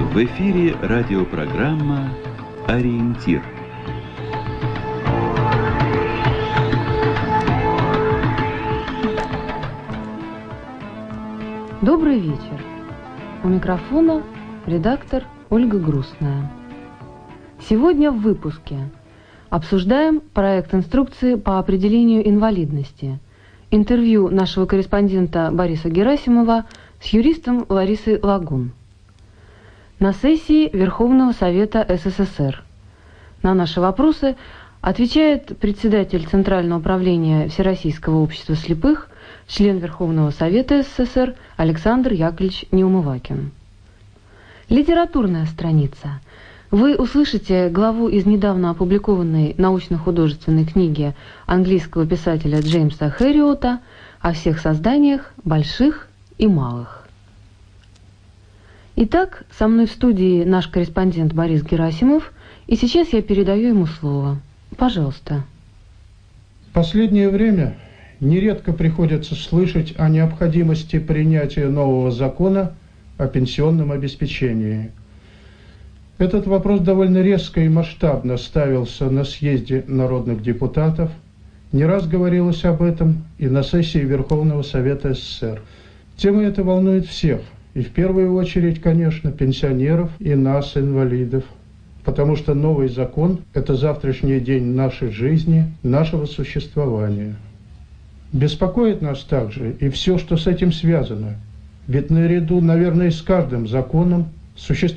В эфире радиопрограмма «Ориентир». Добрый вечер. У микрофона редактор Ольга Грустная. Сегодня в выпуске обсуждаем проект инструкции по определению инвалидности. Интервью нашего корреспондента Бориса Герасимова с юристом Ларисой Лагун. На сессии Верховного Совета СССР. На наши вопросы отвечает председатель Центрального управления Всероссийского общества слепых, член Верховного Совета СССР Александр Яковлевич Неумывакин. Литературная страница. Вы услышите главу из недавно опубликованной научно-художественной книги английского писателя Джеймса Хэриота о всех созданиях, больших и малых. Итак, со мной в студии наш корреспондент Борис Герасимов, и сейчас я передаю ему слово. Пожалуйста. В последнее время нередко приходится слышать о необходимости принятия нового закона о пенсионном обеспечении. Этот вопрос довольно резко и масштабно ставился на съезде народных депутатов. Не раз говорилось об этом и на сессии Верховного Совета СССР. Тема эта волнует всех, и в первую очередь, конечно, пенсионеров и нас, инвалидов. Потому что новый закон – это завтрашний день нашей жизни, нашего существования. Беспокоит нас также и все, что с этим связано. Ведь наряду, наверное, с каждым законом существует